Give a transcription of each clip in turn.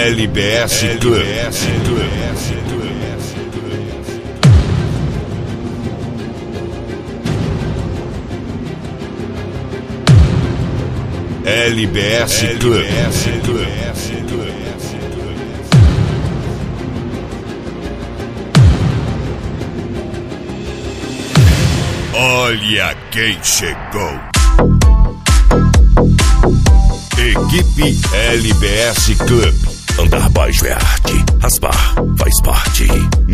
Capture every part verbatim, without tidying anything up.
L B S Club. L B S Club. Olha quem chegou. Equipe L B S Club. Andar baixo é arte, raspar faz parte.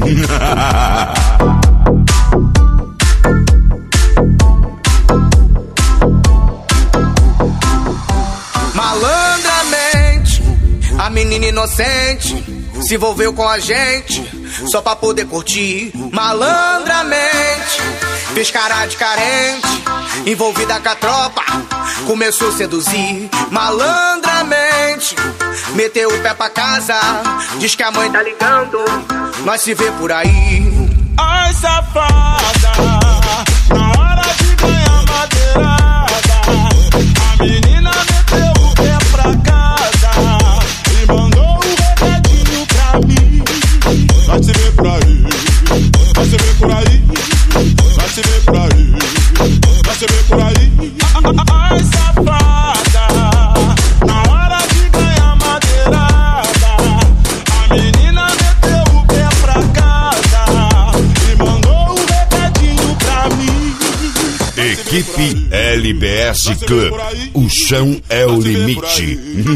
Malandramente, a menina inocente se envolveu com a gente só pra poder curtir. Malandramente, fez cara de carente, envolvida com a tropa, começou a seduzir. Malandramente, meteu o pé pra casa, diz que a mãe tá ligando, nós se vê por aí. Ai, safada, na hora de ganhar madeirada, a menina meteu o pé pra casa e mandou um recadinho pra mim. Vai se ver por aí, vai se ver por aí, vai se ver por aí, vai se ver por aí. Ai, safada, na hora de ganhar madeirada, a menina meteu o pé pra casa e mandou um recadinho pra mim. Equipe L B S Club. O chão é o limite.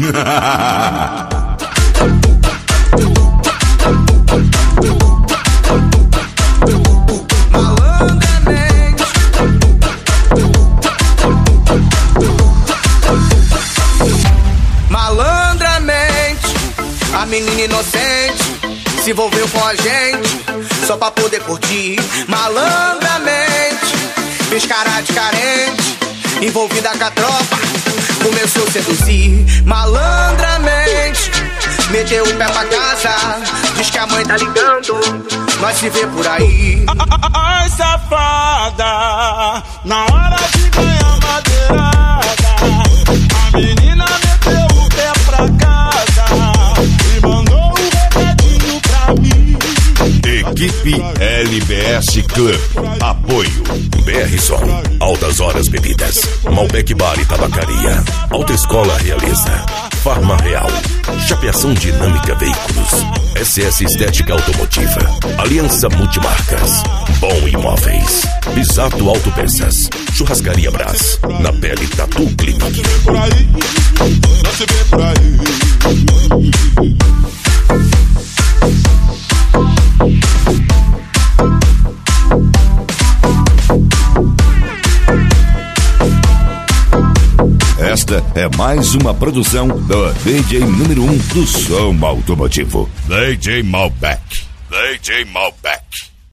Malandramente, a menina inocente se envolveu com a gente só pra poder curtir. Malandramente, fez cara de carente, envolvida com a tropa, começou a seduzir. Malandramente, meteu o pé pra casa, diz que a mãe tá ligando, nós se vê por aí. Ai, safada, na hora de ganhar madeirada, a menina meteu o pé pra casa e mandou um recadinho pra mim. Equipe L B S Club. Apoio B R Som, Altas Horas Bebidas, Malbec Bar e Tabacaria, Autoescola Realiza, Farma Real, Chapeação Dinâmica Veículos, S S Estética Automotiva, Aliança Multimarcas, Bom Imóveis, Bisato Autopeças, Churrascaria Brás, Na Pele Tatu Clinic. Por aí, não se vê por aí. Esta é mais uma produção do D J número um do som automotivo, D J Malbec. D J Malbec.